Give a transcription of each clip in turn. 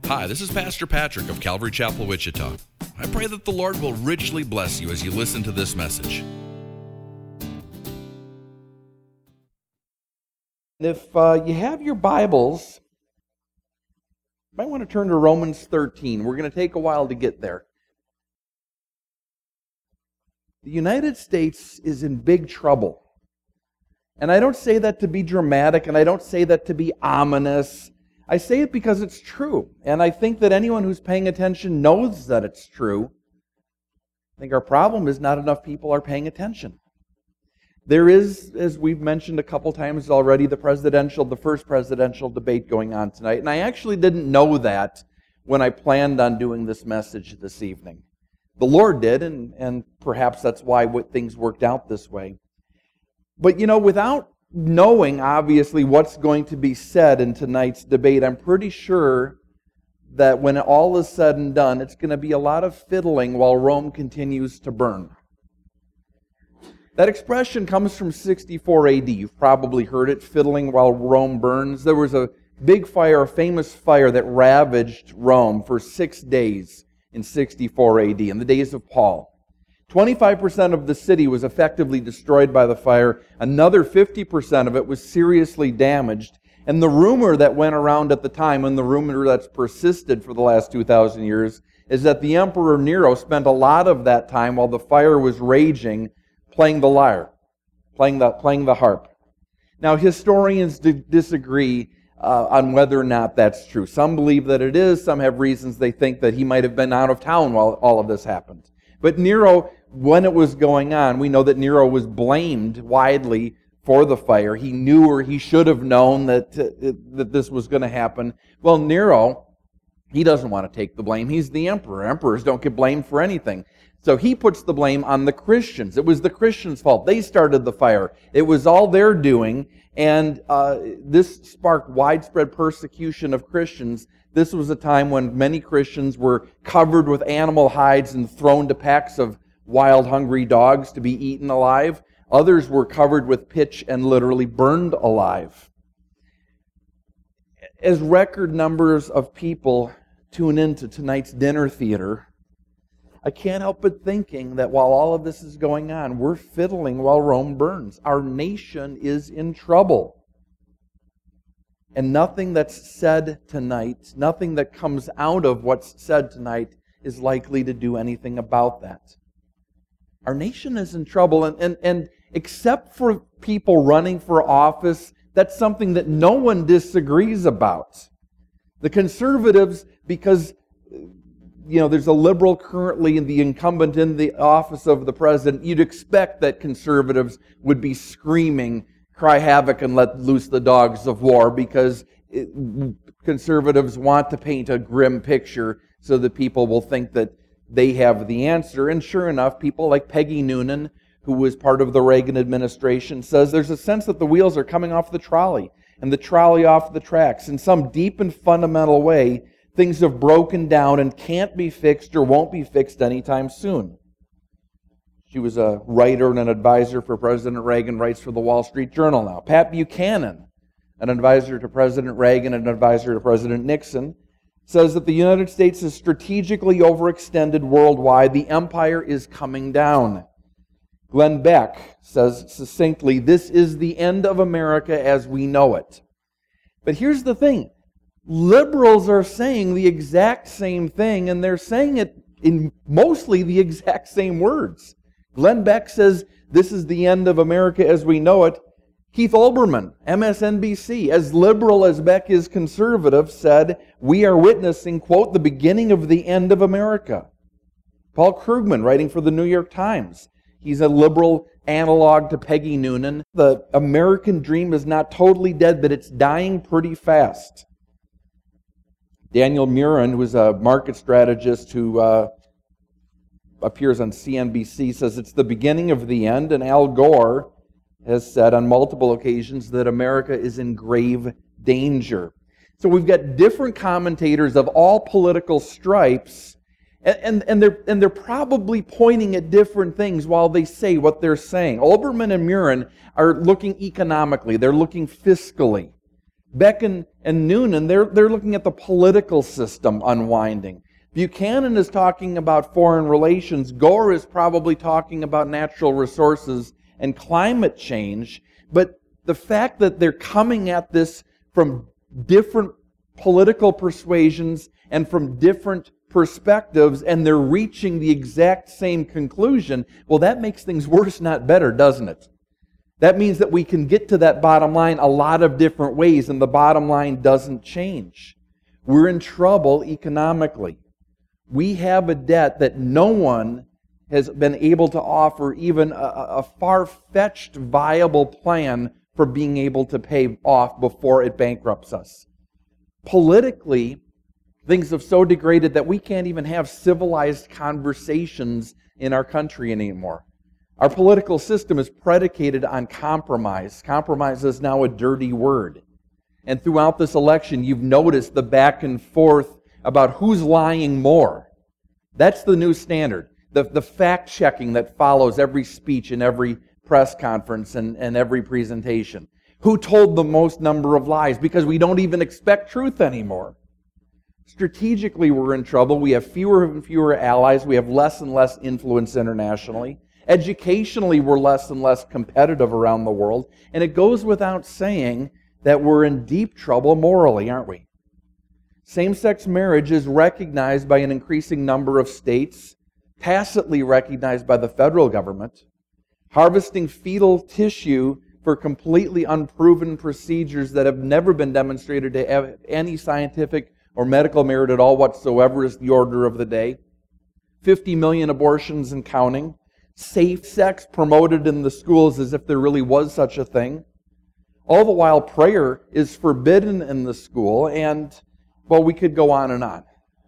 Hi, this is Pastor Patrick of Calvary Chapel, Wichita. I pray that the Lord will richly bless you as you listen to this message. If you have your Bibles, you might want to turn to Romans 13. We're going to take a while to get there. The United States is in big trouble. And I don't say that to be dramatic, and I don't say that to be ominous. I say it because it's true. And I think that anyone who's paying attention knows that it's true. I think our problem is not enough people are paying attention. There is, as we've mentioned a couple times already, the first presidential debate going on tonight. And I actually didn't know that when I planned on doing this message this evening. The Lord did, and perhaps that's why things worked out this way. But without knowing, obviously, what's going to be said in tonight's debate, I'm pretty sure that when all is said and done, it's going to be a lot of fiddling while Rome continues to burn. That expression comes from 64 AD. You've probably heard it, fiddling while Rome burns. There was a big fire, a famous fire that ravaged Rome for 6 days in 64 AD, in the days of Paul. 25% of the city was effectively destroyed by the fire. Another 50% of it was seriously damaged. And the rumor that went around at the time, and the rumor that's persisted for the last 2,000 years, is that the Emperor Nero spent a lot of that time while the fire was raging playing the lyre, playing the harp. Now, historians disagree on whether or not that's true. Some believe that it is. Some have reasons they think that he might have been out of town while all of this happened. But Nero, when it was going on, we know that Nero was blamed widely for the fire. He knew, or he should have known, that this was going to happen. Well, Nero, he doesn't want to take the blame. He's the emperor. Emperors don't get blamed for anything. So he puts the blame on the Christians. It was the Christians' fault. They started the fire. It was all their doing, and this sparked widespread persecution of Christians. This was a time when many Christians were covered with animal hides and thrown to packs of wild, hungry dogs to be eaten alive. Others were covered with pitch and literally burned alive. As record numbers of people tune into tonight's dinner theater, I can't help but thinking that while all of this is going on, we're fiddling while Rome burns. Our nation is in trouble. And nothing that's said tonight, nothing that comes out of what's said tonight is likely to do anything about that. Our nation is in trouble, and except for people running for office, that's something that no one disagrees about. The conservatives, because there's a liberal currently the incumbent in the office of the president, you'd expect that conservatives would be screaming, "Cry havoc and let loose the dogs of war," because conservatives want to paint a grim picture so that people will think that they have the answer. And sure enough, people like Peggy Noonan, who was part of the Reagan administration, says there's a sense that the wheels are coming off the trolley and the trolley off the tracks. In some deep and fundamental way, things have broken down and can't be fixed or won't be fixed anytime soon. She was a writer and an advisor for President Reagan, writes for the Wall Street Journal now. Pat Buchanan, an advisor to President Reagan and an advisor to President Nixon, says that the United States is strategically overextended worldwide. The empire is coming down. Glenn Beck says succinctly, "This is the end of America as we know it." But here's the thing. Liberals are saying the exact same thing, and they're saying it in mostly the exact same words. Glenn Beck says, "This is the end of America as we know it." Keith Olbermann, MSNBC, as liberal as Beck is conservative, said, "We are witnessing," quote, "the beginning of the end of America." Paul Krugman, writing for the New York Times, he's a liberal analog to Peggy Noonan. "The American dream is not totally dead, but it's dying pretty fast." Daniel Murin, who is a market strategist who appears on CNBC, says it's the beginning of the end, and Al Gore has said on multiple occasions that America is in grave danger. So we've got different commentators of all political stripes, and they're probably pointing at different things while they say what they're saying. Olbermann and Murin are looking economically, they're looking fiscally. Beck and Noonan, they're looking at the political system unwinding. Buchanan is talking about foreign relations. Gore is probably talking about natural resources and climate change. But the fact that they're coming at this from different political persuasions and from different perspectives, and they're reaching the exact same conclusion, well, that makes things worse, not better, doesn't it? That means that we can get to that bottom line a lot of different ways, and the bottom line doesn't change. We're in trouble economically. We have a debt that no one has been able to offer even a far-fetched viable plan for being able to pay off before it bankrupts us. Politically, things have so degraded that we can't even have civilized conversations in our country anymore. Our political system is predicated on compromise. Compromise is now a dirty word. And throughout this election, you've noticed the back and forth about who's lying more. That's the new standard. The fact-checking that follows every speech and every press conference and every presentation. Who told the most number of lies? Because we don't even expect truth anymore. Strategically, we're in trouble. We have fewer and fewer allies. We have less and less influence internationally. Educationally, we're less and less competitive around the world. And it goes without saying that we're in deep trouble morally, aren't we? Same-sex marriage is recognized by an increasing number of states, tacitly recognized by the federal government. Harvesting fetal tissue for completely unproven procedures that have never been demonstrated to have any scientific or medical merit at all whatsoever is the order of the day. 50 million abortions and counting. Safe sex promoted in the schools as if there really was such a thing. All the while prayer is forbidden in the school, and, well, we could go on and on.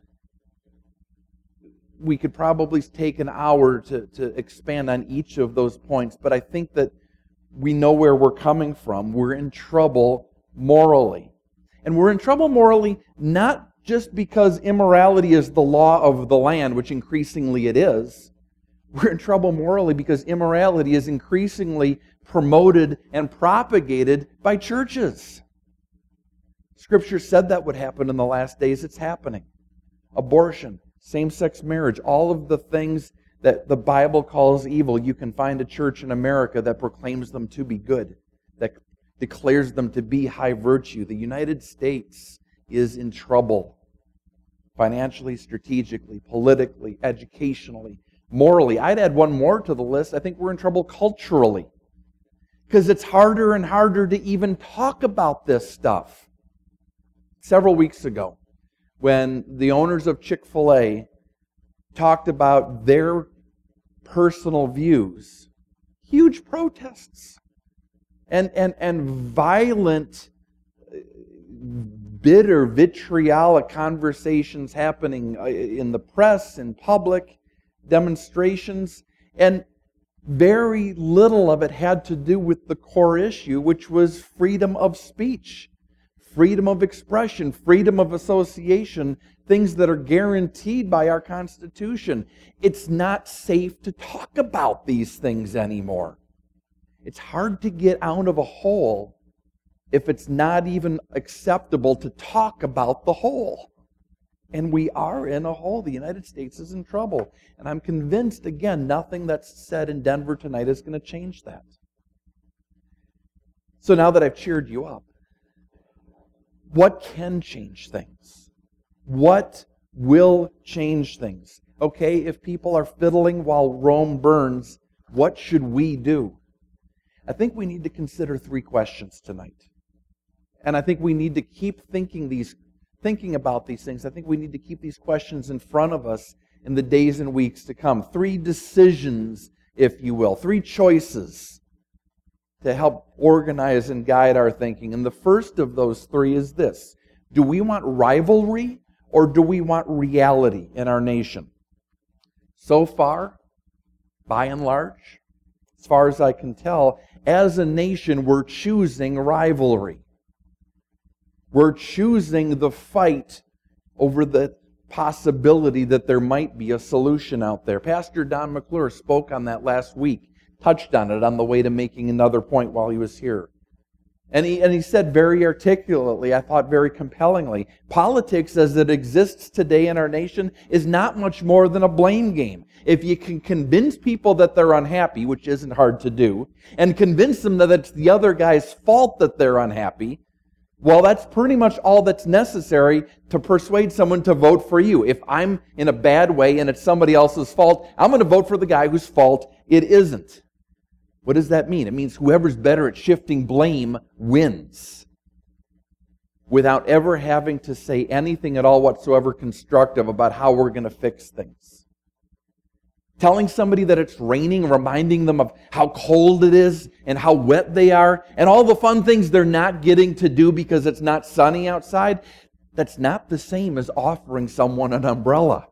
We could probably take an hour to expand on each of those points, but I think that we know where we're coming from. We're in trouble morally. And we're in trouble morally not just because immorality is the law of the land, which increasingly it is. We're in trouble morally because immorality is increasingly promoted and propagated by churches. Scripture said that would happen in the last days. It's happening. Abortion, same-sex marriage, all of the things that the Bible calls evil, you can find a church in America that proclaims them to be good, that declares them to be high virtue. The United States is in trouble financially, strategically, politically, educationally, morally. I'd add one more to the list. I think we're in trouble culturally because it's harder and harder to even talk about this stuff. Several weeks ago, when the owners of Chick-fil-A talked about their personal views, huge protests and violent, bitter, vitriolic conversations happening in the press, in public, demonstrations, and very little of it had to do with the core issue, which was freedom of speech, freedom of expression, freedom of association, things that are guaranteed by our Constitution. It's not safe to talk about these things anymore. It's hard to get out of a hole if it's not even acceptable to talk about the hole. And we are in a hole. The United States is in trouble. And I'm convinced, again, nothing that's said in Denver tonight is going to change that. So now that I've cheered you up, what can change things? What will change things? Okay, if people are fiddling while Rome burns, what should we do? I think we need to consider 3 questions tonight. And I think we need to keep thinking about these things. I think we need to keep these questions in front of us in the days and weeks to come. 3 decisions, if you will. 3 choices to help organize and guide our thinking. And the first of those 3 is this. Do we want rivalry or do we want reality in our nation? So far, by and large, as far as I can tell, as a nation, we're choosing rivalry. We're choosing the fight over the possibility that there might be a solution out there. Pastor Don McClure spoke on that last week, touched on it on the way to making another point while he was here. And he said very articulately, I thought very compellingly, politics as it exists today in our nation is not much more than a blame game. If you can convince people that they're unhappy, which isn't hard to do, and convince them that it's the other guy's fault that they're unhappy, well, that's pretty much all that's necessary to persuade someone to vote for you. If I'm in a bad way and it's somebody else's fault, I'm going to vote for the guy whose fault it isn't. What does that mean? It means whoever's better at shifting blame wins, without ever having to say anything at all whatsoever constructive about how we're going to fix things. Telling somebody that it's raining, reminding them of how cold it is and how wet they are and all the fun things they're not getting to do because it's not sunny outside, that's not the same as offering someone an umbrella.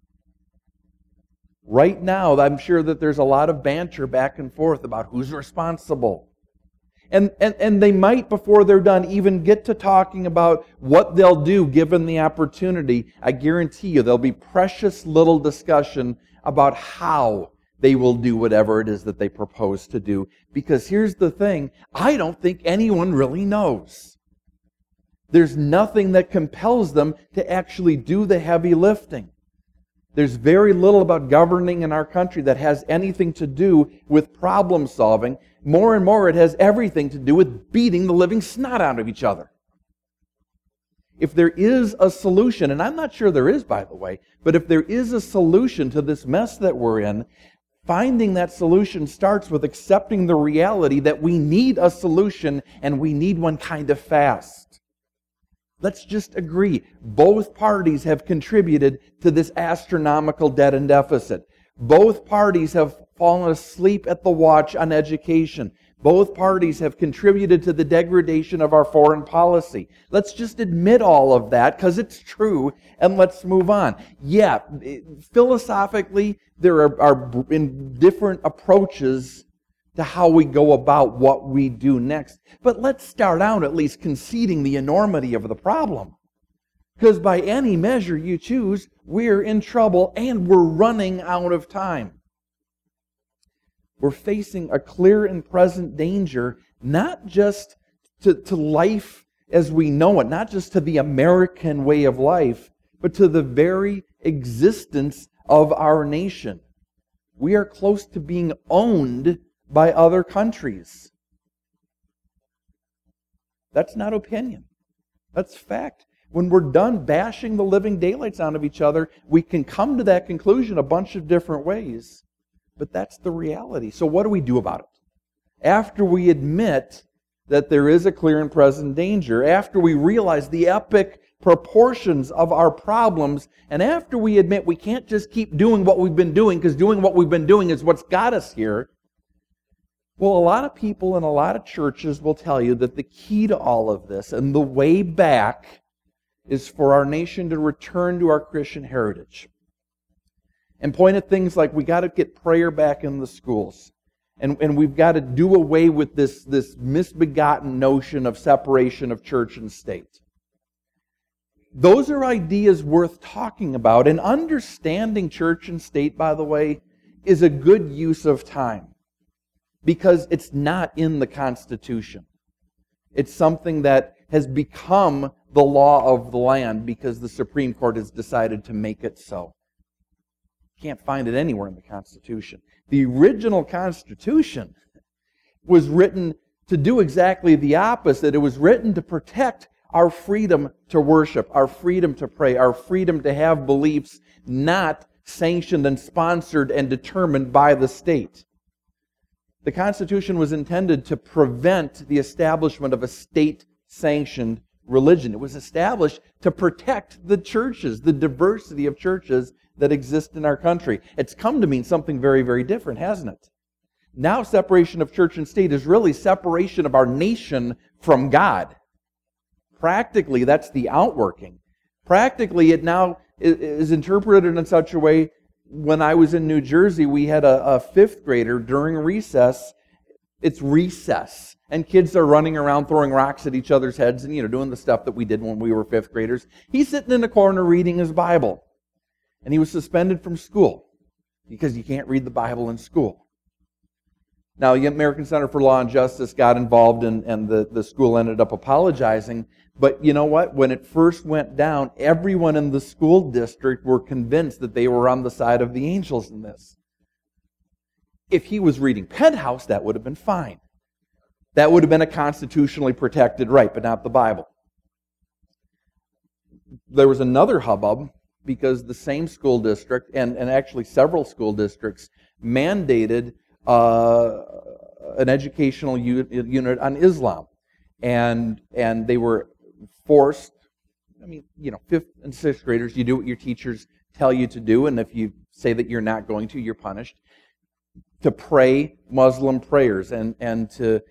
Right now, I'm sure that there's a lot of banter back and forth about who's responsible. And they might, before they're done, even get to talking about what they'll do given the opportunity. I guarantee you there'll be precious little discussion about how they will do whatever it is that they propose to do. Because here's the thing, I don't think anyone really knows. There's nothing that compels them to actually do the heavy lifting. There's very little about governing in our country that has anything to do with problem solving. More and more, it has everything to do with beating the living snot out of each other. If there is a solution, and I'm not sure there is, by the way, but if there is a solution to this mess that we're in, finding that solution starts with accepting the reality that we need a solution and we need one kind of fast. Let's just agree. Both parties have contributed to this astronomical debt and deficit. Both parties have fallen asleep at the watch on education. Both parties have contributed to the degradation of our foreign policy. Let's just admit all of that because it's true and let's move on. Yeah, philosophically, there are different approaches to how we go about what we do next. But let's start out at least conceding the enormity of the problem. Because by any measure you choose, we're in trouble and we're running out of time. We're facing a clear and present danger, not just to life as we know it, not just to the American way of life, but to the very existence of our nation. We are close to being owned by other countries. That's not opinion. That's fact. When we're done bashing the living daylights out of each other, we can come to that conclusion a bunch of different ways. But that's the reality. So what do we do about it? After we admit that there is a clear and present danger, after we realize the epic proportions of our problems, and after we admit we can't just keep doing what we've been doing, because doing what we've been doing is what's got us here, well, a lot of people in a lot of churches will tell you that the key to all of this and the way back is for our nation to return to our Christian heritage. And point at things like we got to get prayer back in the schools. And we've got to do away with this misbegotten notion of separation of church and state. Those are ideas worth talking about. And understanding church and state, by the way, is a good use of time. Because it's not in the Constitution. It's something that has become the law of the land because the Supreme Court has decided to make it so. You can't find it anywhere in the Constitution. The original Constitution was written to do exactly the opposite. It was written to protect our freedom to worship, our freedom to pray, our freedom to have beliefs not sanctioned and sponsored and determined by the state. The Constitution was intended to prevent the establishment of a state-sanctioned religion. It was established to protect the churches, the diversity of churches that exist in our country. It's come to mean something very, very different, hasn't it? Now separation of church and state is really separation of our nation from God. Practically, that's the outworking. Practically, it now is interpreted in such a way. When I was in New Jersey, we had a fifth grader during recess. It's recess. And kids are running around throwing rocks at each other's heads and, doing the stuff that we did when we were fifth graders. He's sitting in a corner reading his Bible. And he was suspended from school because you can't read the Bible in school. Now, the American Center for Law and Justice got involved, and the school ended up apologizing. But you know what? When it first went down, everyone in the school district were convinced that they were on the side of the angels in this. If he was reading Penthouse, that would have been fine. That would have been a constitutionally protected right, but not the Bible. There was another hubbub because the same school district, and actually several school districts, mandated an educational unit on Islam. And they were forced, fifth and sixth graders, you do what your teachers tell you to do, and if you say that you're not going to, you're punished, to pray Muslim prayers and to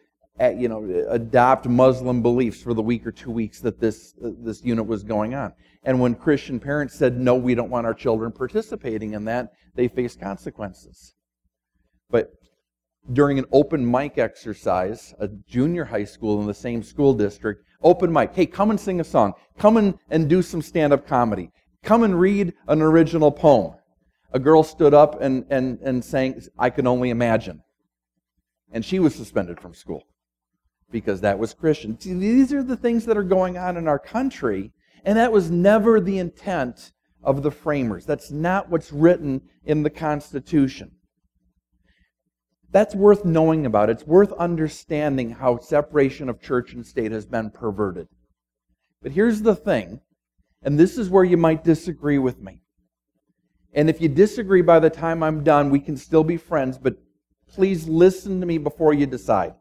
adopt Muslim beliefs for the week or 2 weeks that this unit was going on. And when Christian parents said, no, we don't want our children participating in that, they faced consequences. But during an open mic exercise, a junior high school in the same school district, open mic, hey, come and sing a song. Come and do some stand-up comedy. Come and read an original poem. A girl stood up and sang, I Can Only Imagine. And she was suspended from school because that was Christian. See, these are the things that are going on in our country, and that was never the intent of the framers. That's not what's written in the Constitution. That's worth knowing about. It's worth understanding how separation of church and state has been perverted. But here's the thing, and this is where you might disagree with me. And if you disagree by the time I'm done, we can still be friends, but please listen to me before you decide.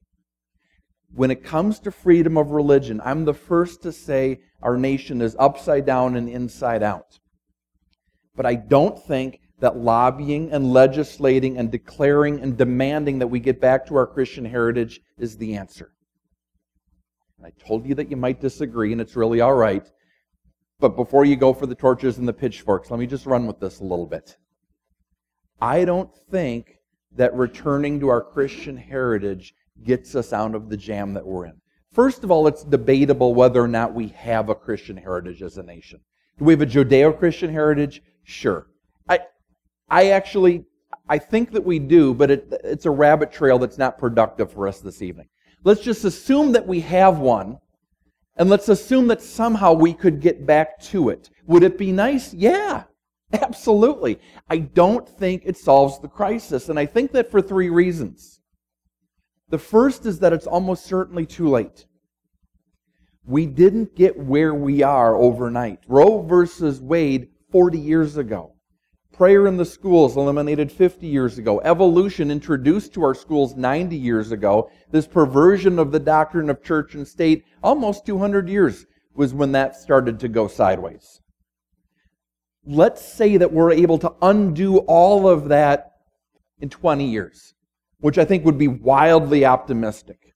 When it comes to freedom of religion, I'm the first to say our nation is upside down and inside out. But I don't think that lobbying and legislating and declaring and demanding that we get back to our Christian heritage is the answer. I told you that you might disagree, and it's really all right. But before you go for the torches and the pitchforks, let me just run with this a little bit. I don't think that returning to our Christian heritage gets us out of the jam that we're in. First of all, it's debatable whether or not we have a Christian heritage as a nation. Do we have a Judeo-Christian heritage? Sure. I think that we do, but it's a rabbit trail that's not productive for us this evening. Let's just assume that we have one, and let's assume that somehow we could get back to it. Would it be nice? Yeah, absolutely. I don't think it solves the crisis, and I think that for 3 reasons. The first is that it's almost certainly too late. We didn't get where we are overnight. Roe versus Wade 40 years ago. Prayer in the schools eliminated 50 years ago. Evolution introduced to our schools 90 years ago. This perversion of the doctrine of church and state, almost 200 years was when that started to go sideways. Let's say that we're able to undo all of that in 20 years, which I think would be wildly optimistic.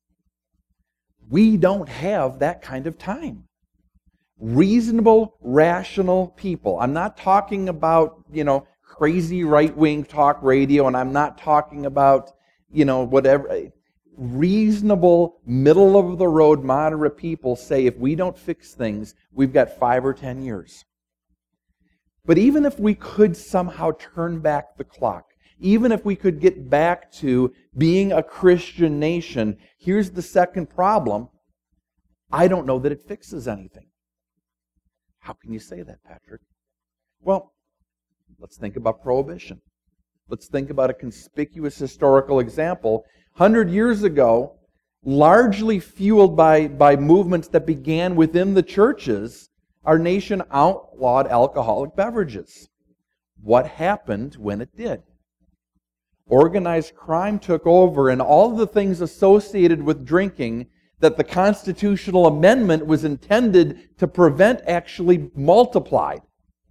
We don't have that kind of time. Reasonable, rational people. I'm not talking about, crazy right-wing talk radio, and I'm not talking about, whatever. Reasonable, middle-of-the-road, moderate people say if we don't fix things, we've got 5 or 10 years. But even if we could somehow turn back the clock, even if we could get back to being a Christian nation, here's the second problem. I don't know that it fixes anything. How can you say that, Patrick? Well, let's think about prohibition. Let's think about a conspicuous historical example. 100 years ago, largely fueled by movements that began within the churches, our nation outlawed alcoholic beverages. What happened when it did? Organized crime took over, and all the things associated with drinking that the constitutional amendment was intended to prevent actually multiplied,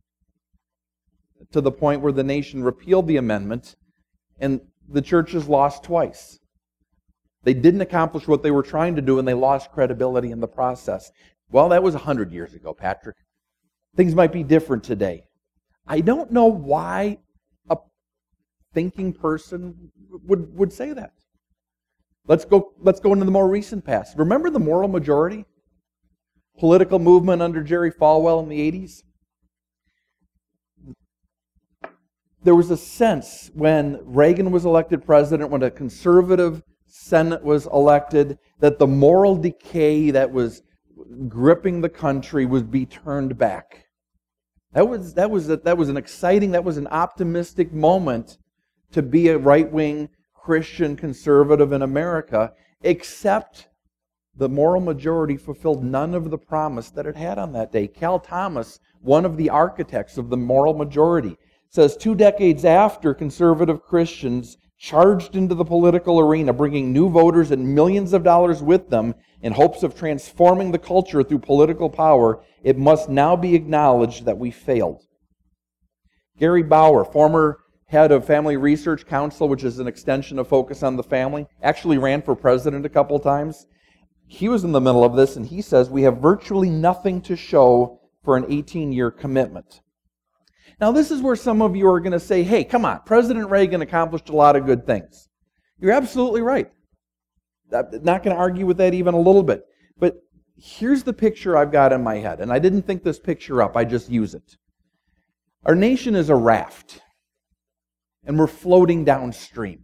to the point where the nation repealed the amendment and the churches lost twice. They didn't accomplish what they were trying to do, and they lost credibility in the process. Well, that was 100 years ago, Patrick. Things might be different today. I don't know why a thinking person would say that. Let's go into the more recent past. Remember the moral majority? Political movement under Jerry Falwell in the 80s? there was a sense when Reagan was elected president, when a conservative Senate was elected, that the moral decay that was gripping the country would be turned back. That was an exciting, that was an optimistic moment to be a right-wing Christian conservative in America, except the moral majority fulfilled none of the promise that it had on that day. Cal Thomas, one of the architects of the moral majority, says 2 decades after conservative Christians charged into the political arena, bringing new voters and millions of dollars with them in hopes of transforming the culture through political power, it must now be acknowledged that we failed. Gary Bauer, former head of Family Research Council, which is an extension of Focus on the Family, actually ran for president a couple times. He was in the middle of this, and he says, we have virtually nothing to show for an 18-year commitment. Now, this is where some of you are going to say, hey, come on, President Reagan accomplished a lot of good things. You're absolutely right. I'm not going to argue with that even a little bit. But here's the picture I've got in my head, and I didn't think this picture up, I just use it. Our nation is a raft, and we're floating downstream.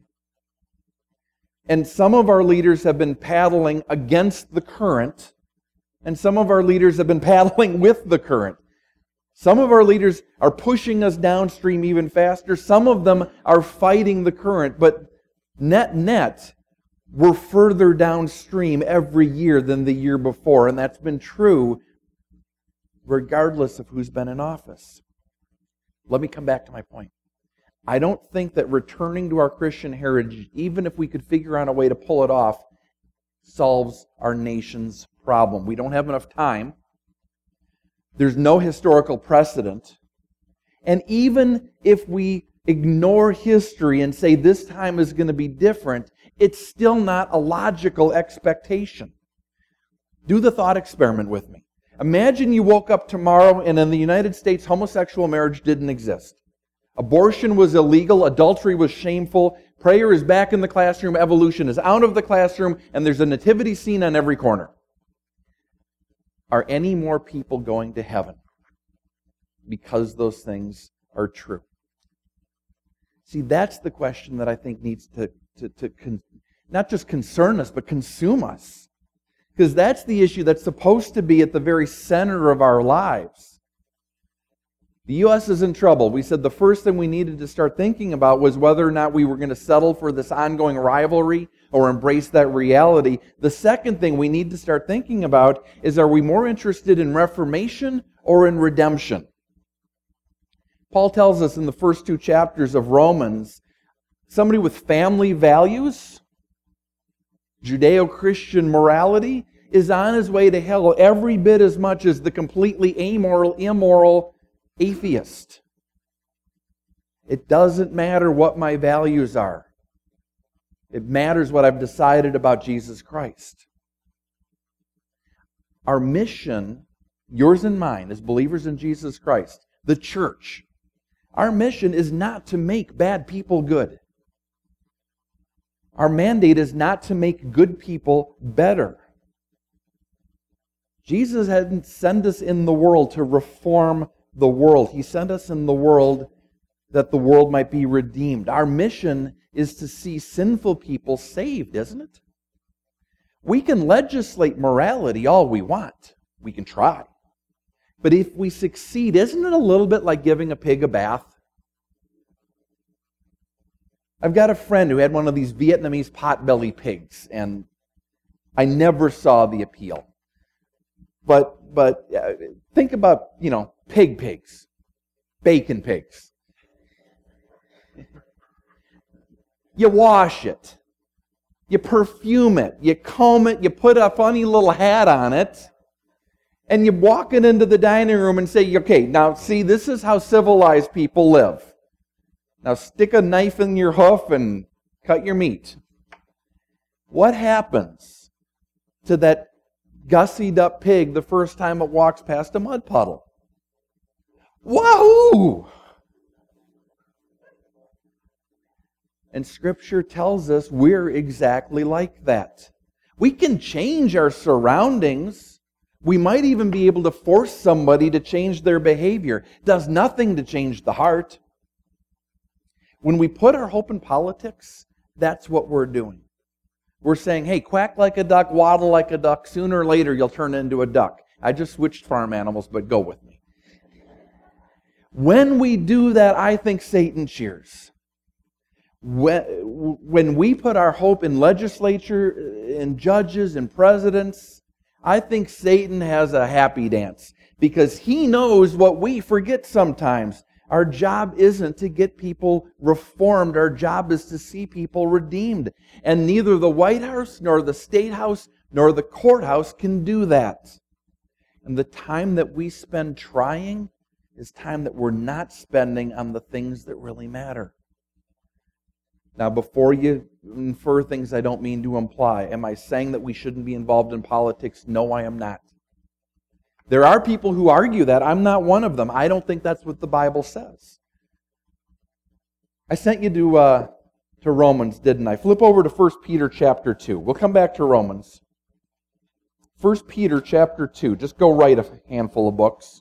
And some of our leaders have been paddling against the current, and some of our leaders have been paddling with the current. Some of our leaders are pushing us downstream even faster. Some of them are fighting the current, but net, we're further downstream every year than the year before, and that's been true regardless of who's been in office. Let me come back to my point. I don't think that returning to our Christian heritage, even if we could figure out a way to pull it off, solves our nation's problem. We don't have enough time. There's no historical precedent. And even if we ignore history and say this time is going to be different, it's still not a logical expectation. Do the thought experiment with me. Imagine you woke up tomorrow and in the United States, homosexual marriage didn't exist. Abortion was illegal, adultery was shameful, prayer is back in the classroom, evolution is out of the classroom, and there's a nativity scene on every corner. Are any more people going to heaven because those things are true? See, that's the question that I think needs to not just concern us, but consume us. Because that's the issue that's supposed to be at the very center of our lives. The U.S. is in trouble. We said the first thing we needed to start thinking about was whether or not we were going to settle for this ongoing rivalry or embrace that reality. The second thing we need to start thinking about is, are we more interested in reformation or in redemption? Paul tells us in the first 2 chapters of Romans, somebody with family values, Judeo-Christian morality, is on his way to hell every bit as much as the completely amoral, immoral atheist. It doesn't matter what my values are. It matters what I've decided about Jesus Christ. Our mission, yours and mine, as believers in Jesus Christ, the church, our mission is not to make bad people good. Our mandate is not to make good people better. Jesus hadn't sent us in the world to reform the world. He sent us in the world that the world might be redeemed. Our mission is to see sinful people saved, isn't it? We can legislate morality all we want. We can try. But if we succeed, isn't it a little bit like giving a pig a bath? I've got a friend who had one of these Vietnamese potbelly pigs, and I never saw the appeal. But think about, pigs, bacon pigs. You wash it, you perfume it, you comb it, you put a funny little hat on it, and you walk it into the dining room and say, okay, now see, this is how civilized people live. Now stick a knife in your hoof and cut your meat. What happens to that gussied up pig the first time it walks past a mud puddle? Wahoo! And Scripture tells us we're exactly like that. We can change our surroundings. We might even be able to force somebody to change their behavior. It does nothing to change the heart. When we put our hope in politics, that's what we're doing. We're saying, hey, quack like a duck, waddle like a duck, sooner or later you'll turn into a duck. I just switched farm animals, but go with me. When we do that, I think Satan cheers. When we put our hope in legislature, in judges, in presidents, I think Satan has a happy dance because he knows what we forget sometimes. Our job isn't to get people reformed. Our job is to see people redeemed. And neither the White House, nor the State House, nor the courthouse can do that. And the time that we spend trying is time that we're not spending on the things that really matter. Now, before you infer things I don't mean to imply, am I saying that we shouldn't be involved in politics? No, I am not. There are people who argue that. I'm not one of them. I don't think that's what the Bible says. I sent you to Romans, didn't I? Flip over to 1 Peter chapter 2. We'll come back to Romans. 1 Peter chapter 2. Just go write a handful of books.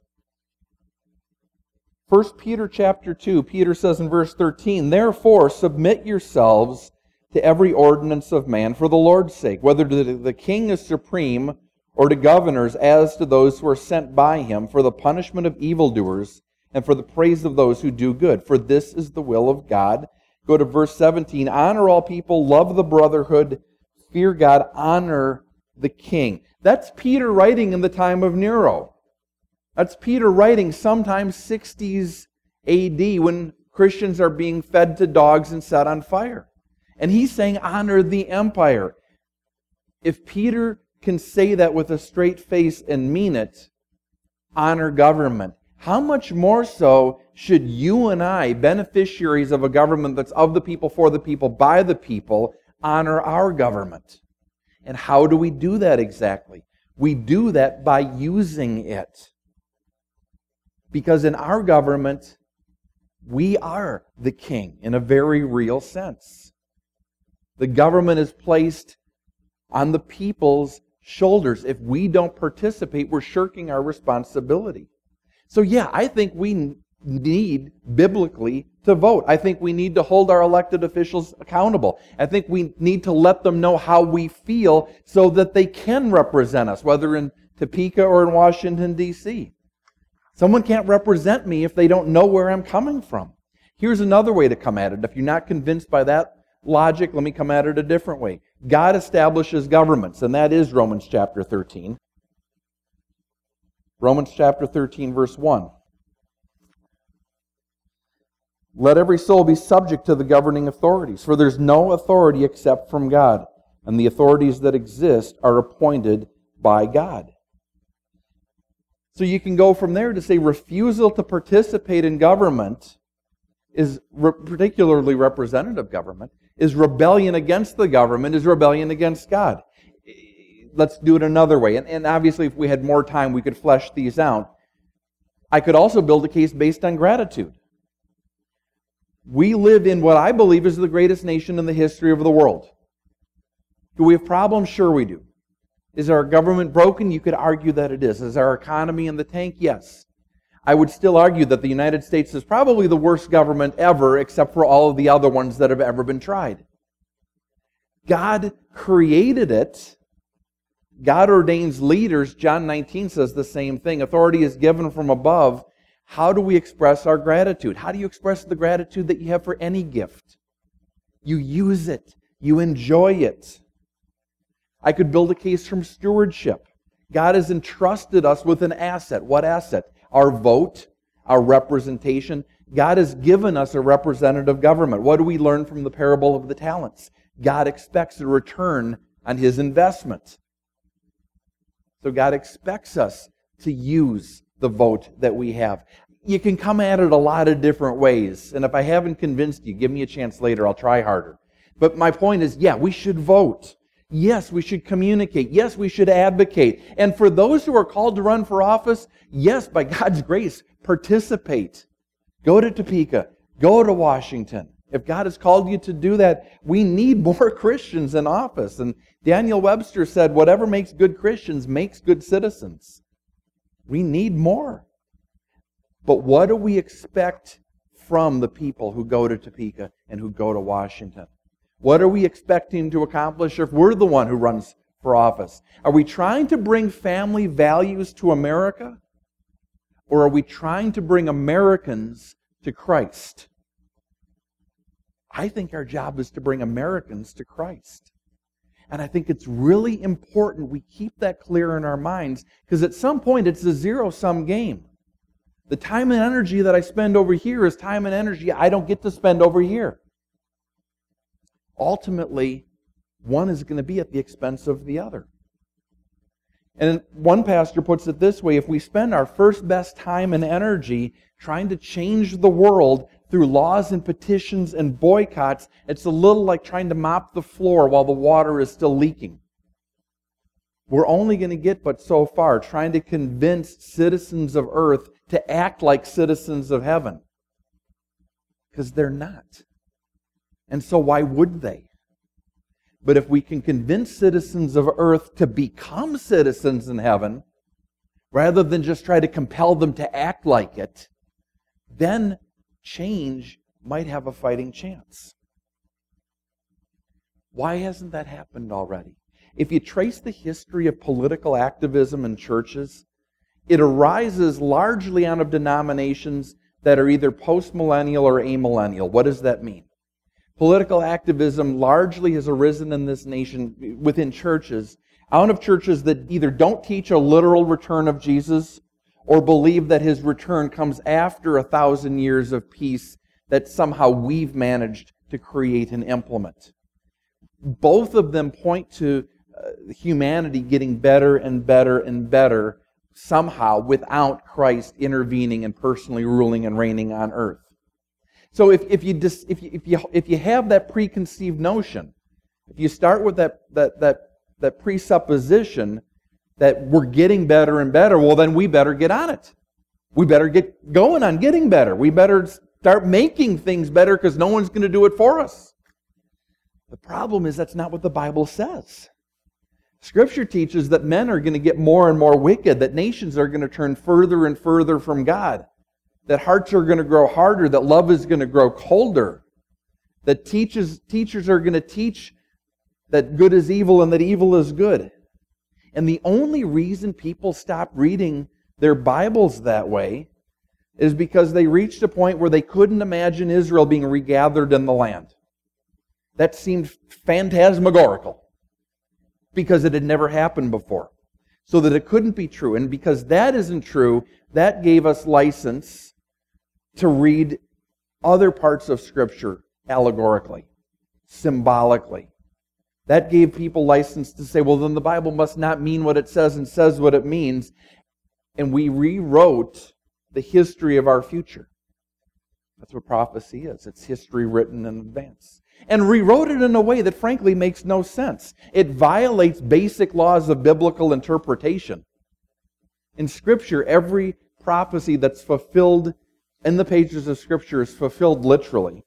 1 Peter chapter 2, Peter says in verse 13, "Therefore submit yourselves to every ordinance of man for the Lord's sake, whether the king is supreme or to governors as to those who are sent by him, for the punishment of evildoers and for the praise of those who do good. For this is the will of God." Go to verse 17, "Honor all people, love the brotherhood, fear God, honor the king." That's Peter writing in the time of Nero. That's Peter writing sometime 60s AD when Christians are being fed to dogs and set on fire. And he's saying, honor the empire. If Peter can say that with a straight face and mean it, honor government, how much more so should you and I, beneficiaries of a government that's of the people, for the people, by the people, honor our government? And how do we do that exactly? We do that by using it. Because in our government, we are the king in a very real sense. The government is placed on the people's shoulders. If we don't participate, we're shirking our responsibility. So yeah, I think we need biblically to vote. I think we need to hold our elected officials accountable. I think we need to let them know how we feel so that they can represent us, whether in Topeka or in Washington, D.C. Someone can't represent me if they don't know where I'm coming from. Here's another way to come at it. If you're not convinced by that logic, let me come at it a different way. God establishes governments, and that is Romans chapter 13. Romans chapter 13, verse 1. "Let every soul be subject to the governing authorities, for there's no authority except from God, and the authorities that exist are appointed by God." So you can go from there to say refusal to participate in government is particularly representative government, is rebellion against the government, is rebellion against God. Let's do it another way. And obviously, if we had more time, we could flesh these out. I could also build a case based on gratitude. We live in what I believe is the greatest nation in the history of the world. Do we have problems? Sure we do. Is our government broken? You could argue that it is. Is our economy in the tank? Yes. I would still argue that the United States is probably the worst government ever, except for all of the other ones that have ever been tried. God created it. God ordains leaders. John 19 says the same thing. Authority is given from above. How do we express our gratitude? How do you express the gratitude that you have for any gift? You use it. You enjoy it. I could build a case from stewardship. God has entrusted us with an asset. What asset? Our vote, our representation. God has given us a representative government. What do we learn from the parable of the talents? God expects a return on His investment. So God expects us to use the vote that we have. You can come at it a lot of different ways. And if I haven't convinced you, give me a chance later. I'll try harder. But my point is, yeah, we should vote. Yes, we should communicate. Yes, we should advocate. And for those who are called to run for office, yes, by God's grace, participate. Go to Topeka. Go to Washington. If God has called you to do that, we need more Christians in office. And Daniel Webster said, whatever makes good Christians makes good citizens. We need more. But what do we expect from the people who go to Topeka and who go to Washington? What are we expecting to accomplish if we're the one who runs for office? Are we trying to bring family values to America? Or are we trying to bring Americans to Christ? I think our job is to bring Americans to Christ. And I think it's really important we keep that clear in our minds, because at some point it's a zero-sum game. The time and energy that I spend over here is time and energy I don't get to spend over here. Ultimately, one is going to be at the expense of the other. And one pastor puts it this way: if we spend our first best time and energy trying to change the world through laws and petitions and boycotts, it's a little like trying to mop the floor while the water is still leaking. We're only going to get but so far, trying to convince citizens of earth to act like citizens of heaven. Because they're not. And so why would they? But if we can convince citizens of earth to become citizens in heaven, rather than just try to compel them to act like it, then change might have a fighting chance. Why hasn't that happened already? If you trace the history of political activism in churches, it arises largely out of denominations that are either post-millennial or amillennial. What does that mean? Political activism largely has arisen in this nation within churches, out of churches that either don't teach a literal return of Jesus or believe that His return comes after 1,000 years of peace that somehow we've managed to create and implement. Both of them point to humanity getting better and better and better somehow without Christ intervening and personally ruling and reigning on earth. So if you have that preconceived notion, if you start with that presupposition that we're getting better and better, well then we better get on it. We better get going on getting better. We better start making things better because no one's going to do it for us. The problem is that's not what the Bible says. Scripture teaches that men are going to get more and more wicked, that nations are going to turn further and further from God, that hearts are going to grow harder, that love is going to grow colder, that teachers are going to teach that good is evil and that evil is good. And the only reason people stop reading their Bibles that way is because they reached a point where they couldn't imagine Israel being regathered in the land. That seemed phantasmagorical because it had never happened before. So that it couldn't be true. And because that isn't true, that gave us license to read other parts of Scripture allegorically, symbolically. That gave people license to say, well, then the Bible must not mean what it says and says what it means. And we rewrote the history of our future. That's what prophecy is. It's history written in advance. And rewrote it in a way that frankly makes no sense. It violates basic laws of biblical interpretation. In Scripture, every prophecy that's fulfilled in the pages of Scripture is fulfilled literally.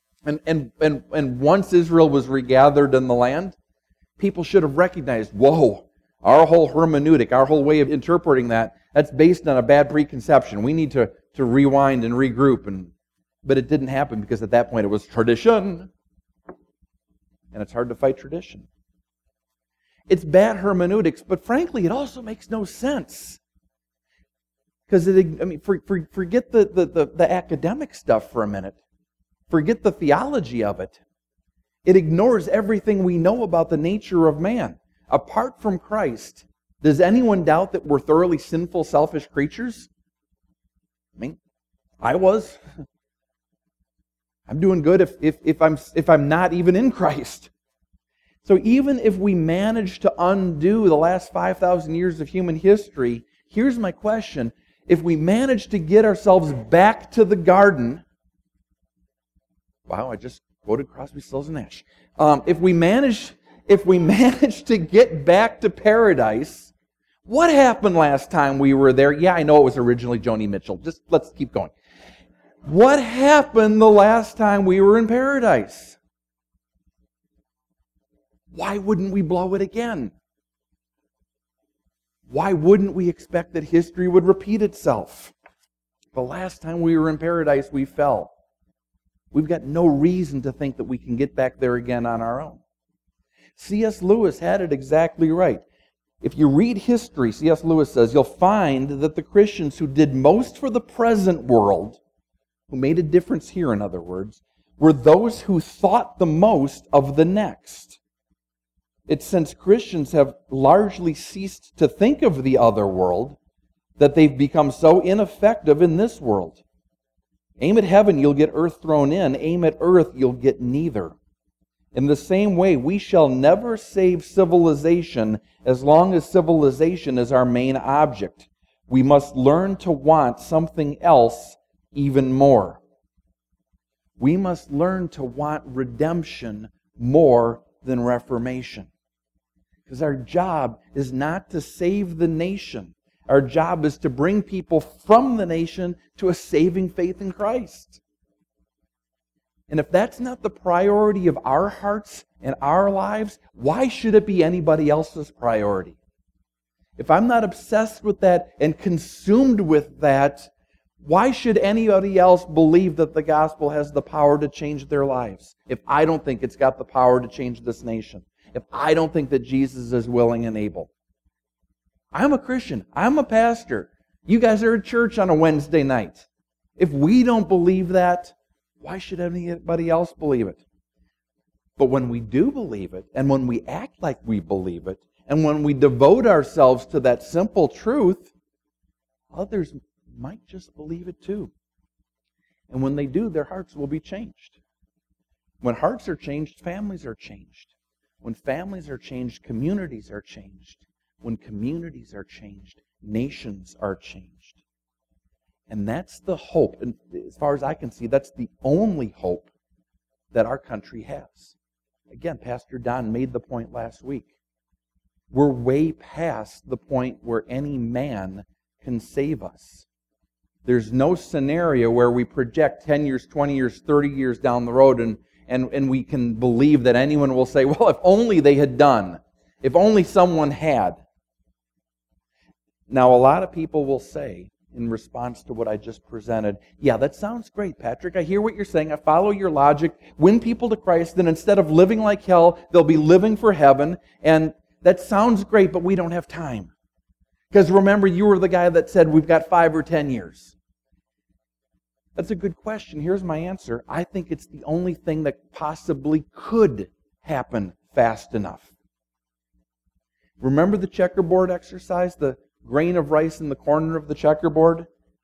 And once Israel was regathered in the land, people should have recognized, whoa, our whole hermeneutic, our whole way of interpreting that's based on a bad preconception. We need to rewind and regroup. But it didn't happen because at that point it was tradition. And it's hard to fight tradition. It's bad hermeneutics, but frankly, it also makes no sense. Because forget the academic stuff for a minute. Forget the theology of it. It ignores everything we know about the nature of man. Apart from Christ, does anyone doubt that we're thoroughly sinful, selfish creatures? I was. I'm doing good if I'm not even in Christ. So even if we manage to undo the last 5,000 years of human history, here's my question. If we manage to get ourselves back to the garden, wow, I just quoted Crosby, Stills, and Nash. If we manage to get back to paradise, what happened last time we were there? Yeah, I know it was originally Joni Mitchell. Just let's keep going. What happened the last time we were in paradise? Why wouldn't we blow it again? Why wouldn't we expect that history would repeat itself? The last time we were in paradise, we fell. We've got no reason to think that we can get back there again on our own. C.S. Lewis had it exactly right. If you read history, C.S. Lewis says, you'll find that the Christians who did most for the present world, who made a difference here, in other words, were those who thought the most of the next. It's since Christians have largely ceased to think of the other world that they've become so ineffective in this world. Aim at heaven, you'll get earth thrown in. Aim at earth, you'll get neither. In the same way, we shall never save civilization as long as civilization is our main object. We must learn to want something else even more. We must learn to want redemption more than reformation. Because our job is not to save the nation. Our job is to bring people from the nation to a saving faith in Christ. And if that's not the priority of our hearts and our lives, why should it be anybody else's priority? If I'm not obsessed with that and consumed with that, why should anybody else believe that the gospel has the power to change their lives? If I don't think it's got the power to change this nation. If I don't think that Jesus is willing and able. I'm a Christian. I'm a pastor. You guys are at church on a Wednesday night. If we don't believe that, why should anybody else believe it? But when we do believe it, and when we act like we believe it, and when we devote ourselves to that simple truth, others might just believe it too. And when they do, their hearts will be changed. When hearts are changed, families are changed. When families are changed, communities are changed. When communities are changed, nations are changed. And that's the hope. And as far as I can see, that's the only hope that our country has. Again, Pastor Don made the point last week. We're way past the point where any man can save us. There's no scenario where we project 10 years, 20 years, 30 years down the road and we can believe that anyone will say, well, if only they had done. If only someone had. Now, a lot of people will say, in response to what I just presented, yeah, that sounds great, Patrick. I hear what you're saying. I follow your logic. Win people to Christ, then instead of living like hell, they'll be living for heaven. And that sounds great, but we don't have time. Because remember, you were the guy that said we've got 5 or 10 years. That's a good question. Here's my answer. I think it's the only thing that possibly could happen fast enough. Remember the checkerboard exercise? The grain of rice in the corner of the checkerboard?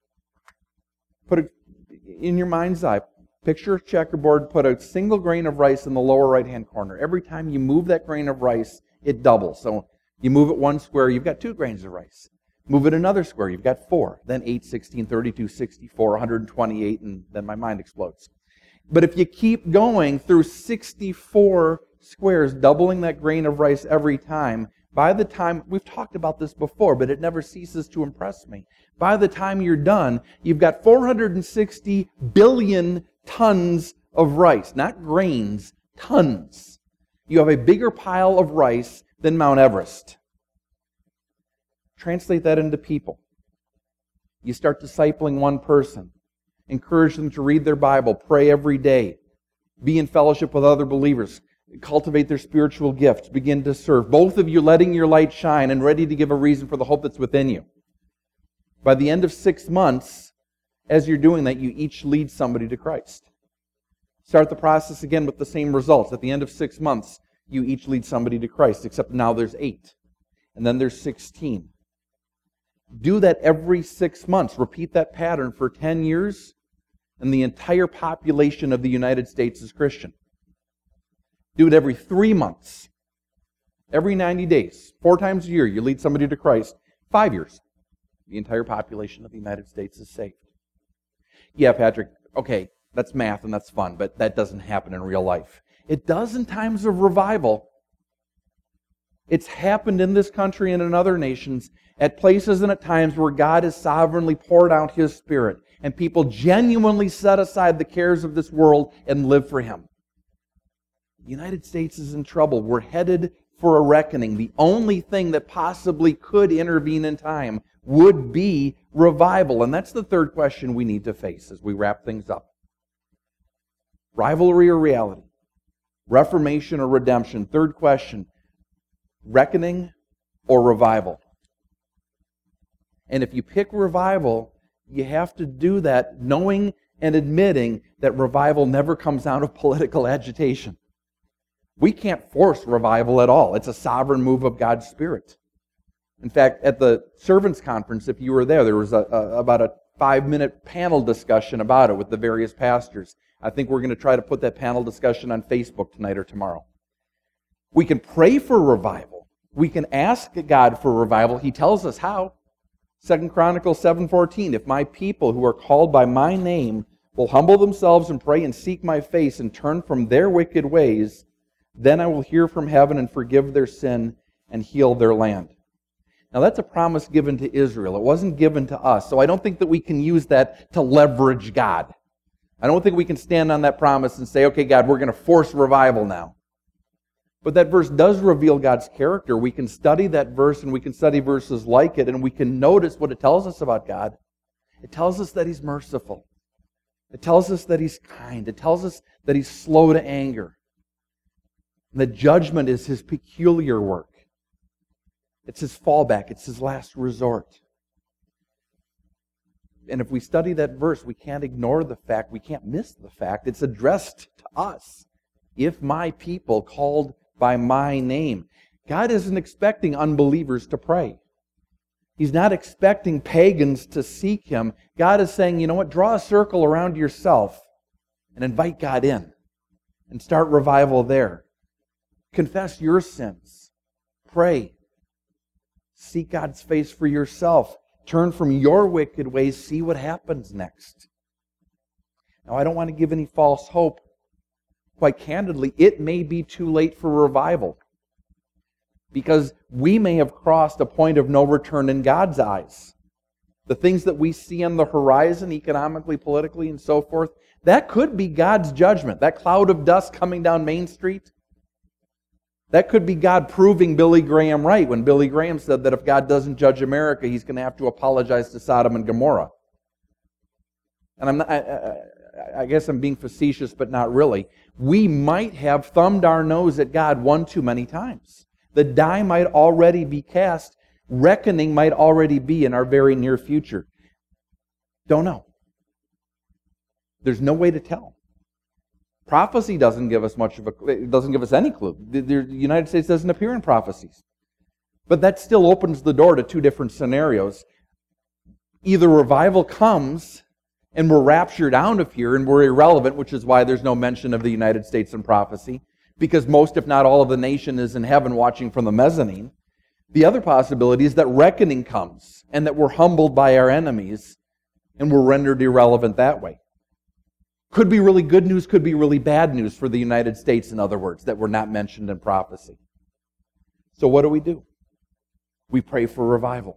Put it in your mind's eye. Picture a checkerboard, put a single grain of rice in the lower right-hand corner. Every time you move that grain of rice, it doubles. So you move it one square, you've got 2 grains of rice. Move it another square, you've got 4. Then 8, 16, 32, 64, 128, and then my mind explodes. But if you keep going through 64 squares, doubling that grain of rice every time, by the time, we've talked about this before, but it never ceases to impress me. By the time you're done, you've got 460 billion tons of rice. Not grains, tons. You have a bigger pile of rice than Mount Everest. Translate that into people. You start discipling one person. Encourage them to read their Bible, pray every day, be in fellowship with other believers, cultivate their spiritual gifts, begin to serve. Both of you letting your light shine and ready to give a reason for the hope that's within you. By the end of 6 months, as you're doing that, you each lead somebody to Christ. Start the process again with the same results. At the end of 6 months, you each lead somebody to Christ, except now there's 8. And then there's 16. Do that every 6 months. Repeat that pattern for 10 years, and the entire population of the United States is Christian. Do it every 3 months. Every 90 days. 4 times a year, you lead somebody to Christ. 5 years. The entire population of the United States is saved. Yeah, Patrick, okay, that's math and that's fun, but that doesn't happen in real life. It does in times of revival. It's happened in this country and in other nations at places and at times where God has sovereignly poured out His Spirit and people genuinely set aside the cares of this world and live for Him. The United States is in trouble. We're headed for a reckoning. The only thing that possibly could intervene in time would be revival. And that's the third question we need to face as we wrap things up. Rivalry or reality? Reformation or redemption? Third question, reckoning or revival? And if you pick revival, you have to do that knowing and admitting that revival never comes out of political agitation. We can't force revival at all. It's a sovereign move of God's Spirit. In fact, at the Servants Conference, if you were there was about a 5-minute panel discussion about it with the various pastors. I think we're going to try to put that panel discussion on Facebook tonight or tomorrow. We can pray for revival. We can ask God for revival. He tells us how. 2 Chronicles 7:14, if my people who are called by my name will humble themselves and pray and seek my face and turn from their wicked ways, then I will hear from heaven and forgive their sin and heal their land. Now that's a promise given to Israel. It wasn't given to us. So I don't think that we can use that to leverage God. I don't think we can stand on that promise and say, okay, God, we're going to force revival now. But that verse does reveal God's character. We can study that verse and we can study verses like it and we can notice what it tells us about God. It tells us that He's merciful. It tells us that He's kind. It tells us that He's slow to anger. And that judgment is His peculiar work. It's His fallback. It's His last resort. And if we study that verse, we can't ignore the fact, we can't miss the fact, it's addressed to us. If my people called by my name. God isn't expecting unbelievers to pray. He's not expecting pagans to seek Him. God is saying, you know what, draw a circle around yourself and invite God in and start revival there. Confess your sins. Pray. Seek God's face for yourself. Turn from your wicked ways. See what happens next. Now, I don't want to give any false hope. Quite candidly, it may be too late for revival because we may have crossed a point of no return in God's eyes. The things that we see on the horizon, economically, politically, and so forth, that could be God's judgment. That cloud of dust coming down Main Street, that could be God proving Billy Graham right when Billy Graham said that if God doesn't judge America, He's going to have to apologize to Sodom and Gomorrah. And I guess I'm being facetious, but not really. We might have thumbed our nose at God one too many times. The die might already be cast. Reckoning might already be in our very near future. Don't know. There's no way to tell. Prophecy doesn't give us it doesn't give us any clue. The United States doesn't appear in prophecies. But that still opens the door to two different scenarios. Either revival comes and we're raptured out of here and we're irrelevant, which is why there's no mention of the United States in prophecy, because most, if not all, of the nation is in heaven watching from the mezzanine. The other possibility is that reckoning comes and that we're humbled by our enemies and we're rendered irrelevant that way. Could be really good news, could be really bad news for the United States, in other words, that were not mentioned in prophecy. So what do? We pray for revival.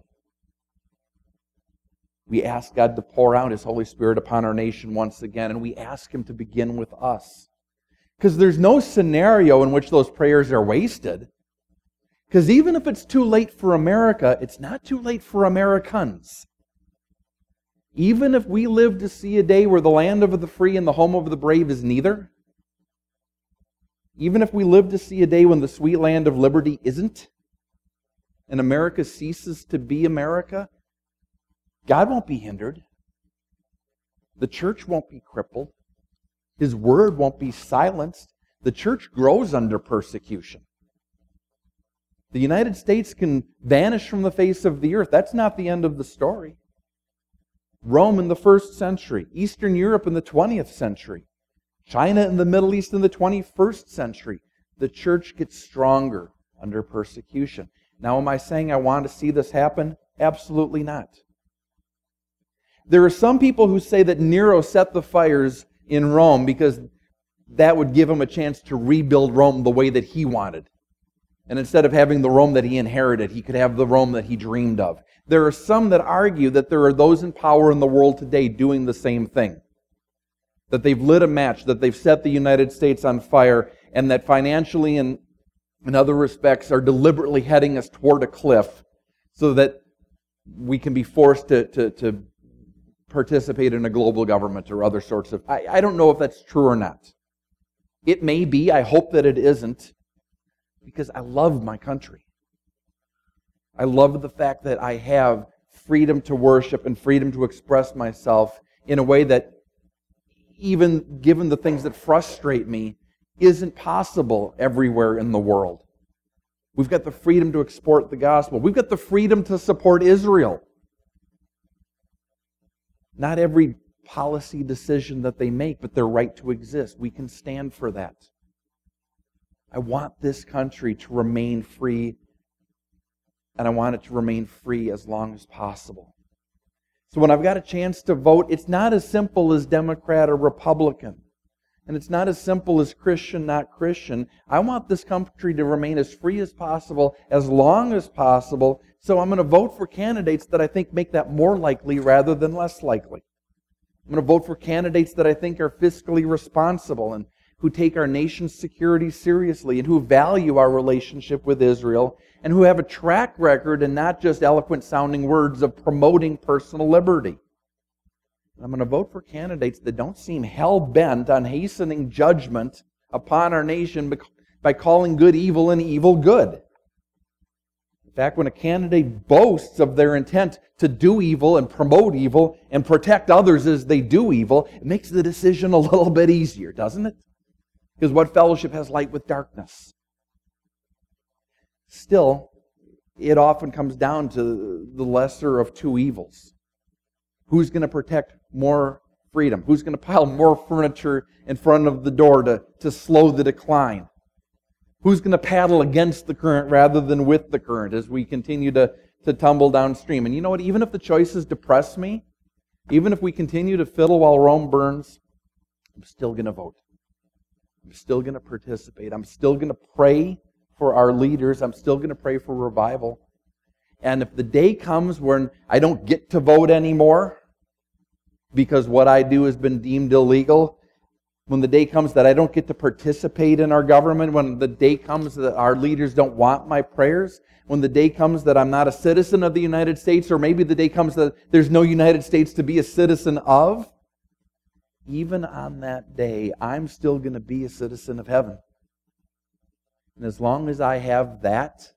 We ask God to pour out His Holy Spirit upon our nation once again, and we ask Him to begin with us. Because there's no scenario in which those prayers are wasted. Because even if it's too late for America, it's not too late for Americans. Even if we live to see a day where the land of the free and the home of the brave is neither, even if we live to see a day when the sweet land of liberty isn't, and America ceases to be America, God won't be hindered. The church won't be crippled. His word won't be silenced. The church grows under persecution. The United States can vanish from the face of the earth. That's not the end of the story. Rome in the 1st century, Eastern Europe in the 20th century, China and the Middle East in the 21st century. The church gets stronger under persecution. Now, am I saying I want to see this happen? Absolutely not. There are some people who say that Nero set the fires in Rome because that would give him a chance to rebuild Rome the way that he wanted. And instead of having the Rome that he inherited, he could have the Rome that he dreamed of. There are some that argue that there are those in power in the world today doing the same thing. That they've lit a match, that they've set the United States on fire, and that financially and in other respects are deliberately heading us toward a cliff so that we can be forced to participate in a global government or other sorts of... I don't know if that's true or not. It may be, I hope that it isn't, because I love my country. I love the fact that I have freedom to worship and freedom to express myself in a way that, even given the things that frustrate me, isn't possible everywhere in the world. We've got the freedom to export the gospel. We've got the freedom to support Israel. Not every policy decision that they make, but their right to exist. We can stand for that. I want this country to remain free, and I want it to remain free as long as possible. So when I've got a chance to vote, it's not as simple as Democrat or Republican. And it's not as simple as Christian, not Christian. I want this country to remain as free as possible, as long as possible. So I'm going to vote for candidates that I think make that more likely rather than less likely. I'm going to vote for candidates that I think are fiscally responsible and who take our nation's security seriously and who value our relationship with Israel and who have a track record and not just eloquent sounding words of promoting personal liberty. I'm going to vote for candidates that don't seem hell-bent on hastening judgment upon our nation by calling good evil and evil good. In fact, when a candidate boasts of their intent to do evil and promote evil and protect others as they do evil, it makes the decision a little bit easier, doesn't it? Because what fellowship has light with darkness? Still, it often comes down to the lesser of two evils. Who's going to protect more freedom? Who's going to pile more furniture in front of the door to slow the decline? Who's going to paddle against the current rather than with the current as we continue to tumble downstream? And you know what? Even if the choices depress me, even if we continue to fiddle while Rome burns, I'm still going to vote. I'm still going to participate. I'm still going to pray for our leaders. I'm still going to pray for revival. And if the day comes when I don't get to vote anymore because what I do has been deemed illegal, when the day comes that I don't get to participate in our government, when the day comes that our leaders don't want my prayers, when the day comes that I'm not a citizen of the United States, or maybe the day comes that there's no United States to be a citizen of, even on that day, I'm still going to be a citizen of heaven. And as long as I have that,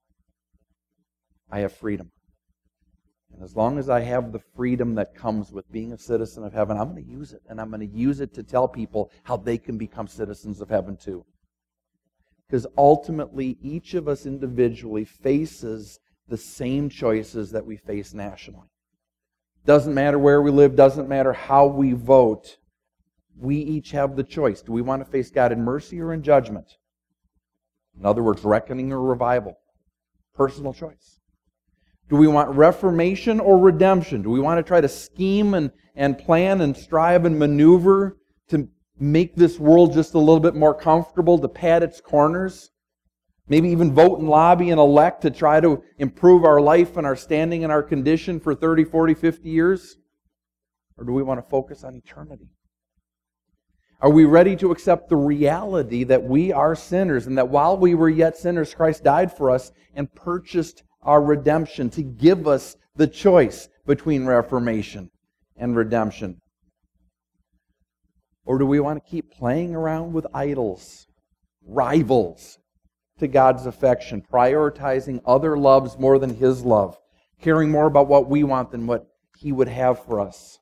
I have freedom. And as long as I have the freedom that comes with being a citizen of heaven, I'm going to use it. And I'm going to use it to tell people how they can become citizens of heaven too. Because ultimately, each of us individually faces the same choices that we face nationally. Doesn't matter where we live, doesn't matter how we vote. We each have the choice. Do we want to face God in mercy or in judgment? In other words, reckoning or revival. Personal choice. Do we want reformation or redemption? Do we want to try to scheme and plan and strive and maneuver to make this world just a little bit more comfortable, to pad its corners? Maybe even vote and lobby and elect to try to improve our life and our standing and our condition for 30, 40, 50 years? Or do we want to focus on eternity? Are we ready to accept the reality that we are sinners and that while we were yet sinners, Christ died for us and purchased our redemption to give us the choice between reformation and redemption? Or do we want to keep playing around with idols, rivals to God's affection, prioritizing other loves more than His love, caring more about what we want than what He would have for us?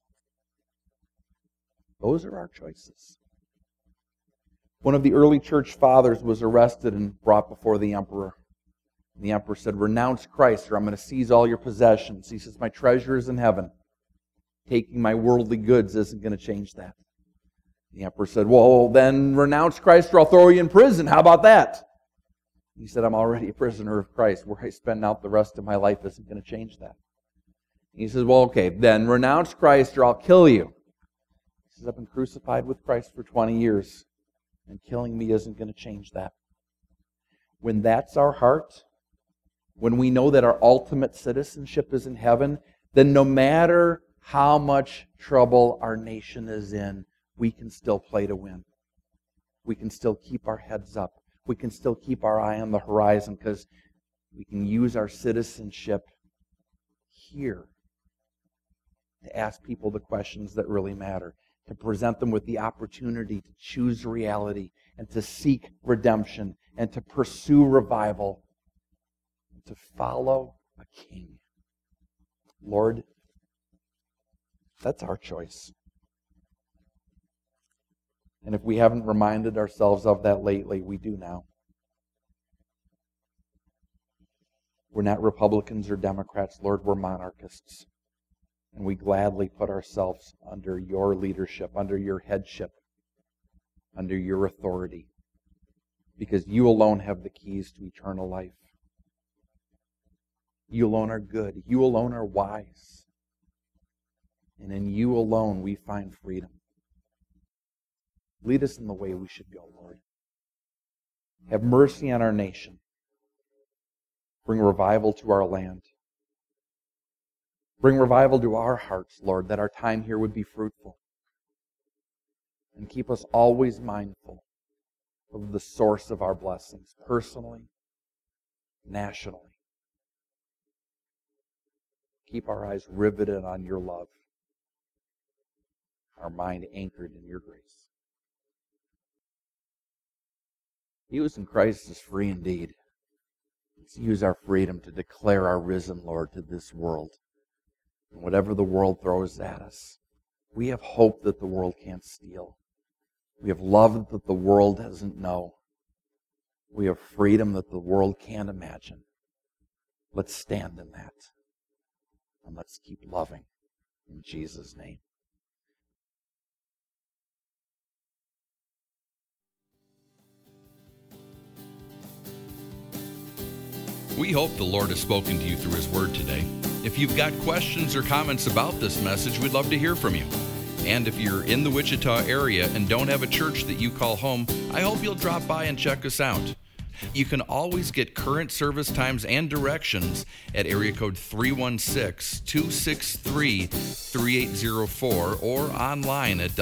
Those are our choices. One of the early church fathers was arrested and brought before the emperor. The emperor said, "Renounce Christ or I'm going to seize all your possessions." He says, "My treasure is in heaven. Taking my worldly goods isn't going to change that." The emperor said, "Well, then renounce Christ or I'll throw you in prison. How about that?" He said, "I'm already a prisoner of Christ. Where I spend out the rest of my life isn't going to change that." He says, "Well, okay, then renounce Christ or I'll kill you." He says, "I've been crucified with Christ for 20 years, and killing me isn't going to change that." When that's our heart, when we know that our ultimate citizenship is in heaven, then no matter how much trouble our nation is in, we can still play to win. We can still keep our heads up. We can still keep our eye on the horizon because we can use our citizenship here to ask people the questions that really matter, to present them with the opportunity to choose reality and to seek redemption and to pursue revival and to follow a king. Lord, that's our choice. And if we haven't reminded ourselves of that lately, we do now. We're not Republicans or Democrats, Lord, we're monarchists. And we gladly put ourselves under your leadership, under your headship, under your authority, because you alone have the keys to eternal life. You alone are good. You alone are wise. And in you alone we find freedom. Lead us in the way we should go, Lord. Have mercy on our nation. Bring revival to our land. Bring revival to our hearts, Lord, that our time here would be fruitful. And keep us always mindful of the source of our blessings, personally, nationally. Keep our eyes riveted on your love, our mind anchored in your grace. He who is in Christ is free indeed. Let's use our freedom to declare our risen Lord to this world. And whatever the world throws at us, we have hope that the world can't steal. We have love that the world doesn't know. We have freedom that the world can't imagine. Let's stand in that. And let's keep loving in Jesus' name. We hope the Lord has spoken to you through His Word today. If you've got questions or comments about this message, we'd love to hear from you. And if you're in the Wichita area and don't have a church that you call home, I hope you'll drop by and check us out. You can always get current service times and directions at area code 316-263-3804 or online at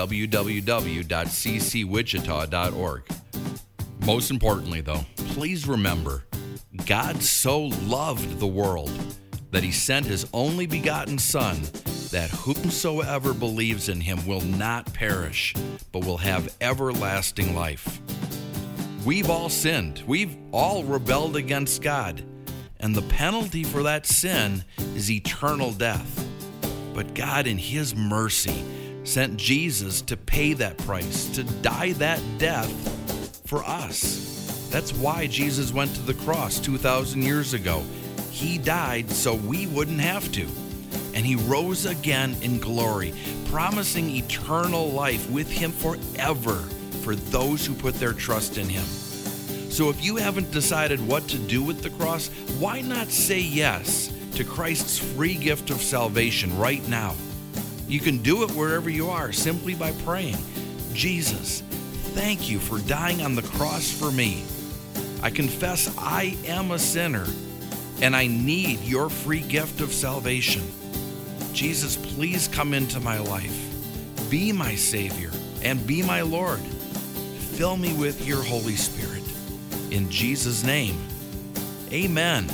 www.ccwichita.org. Most importantly, though, please remember, God so loved the world that He sent His only begotten Son, that whomsoever believes in Him will not perish, but will have everlasting life. We've all sinned. We've all rebelled against God. And the penalty for that sin is eternal death. But God, in His mercy, sent Jesus to pay that price, to die that death for us. That's why Jesus went to the cross 2,000 years ago. He died so we wouldn't have to. And He rose again in glory, promising eternal life with Him forever for those who put their trust in Him. So if you haven't decided what to do with the cross, why not say yes to Christ's free gift of salvation right now? You can do it wherever you are simply by praying, Jesus, thank you for dying on the cross for me. I confess I am a sinner and I need your free gift of salvation. Jesus, please come into my life. Be my Savior and be my Lord. Fill me with your Holy Spirit. In Jesus' name, amen.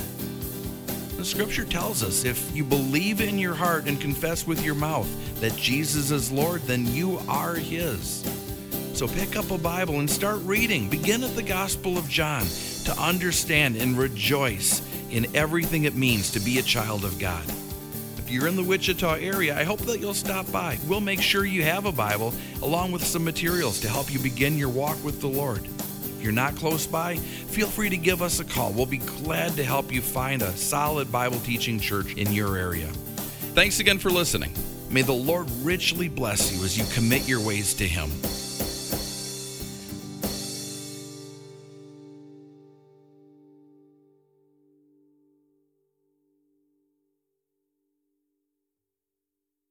The Scripture tells us if you believe in your heart and confess with your mouth that Jesus is Lord, then you are His. So pick up a Bible and start reading. Begin at the Gospel of John to understand and rejoice in everything it means to be a child of God. If you're in the Wichita area, I hope that you'll stop by. We'll make sure you have a Bible along with some materials to help you begin your walk with the Lord. If you're not close by, feel free to give us a call. We'll be glad to help you find a solid Bible teaching church in your area. Thanks again for listening. May the Lord richly bless you as you commit your ways to Him.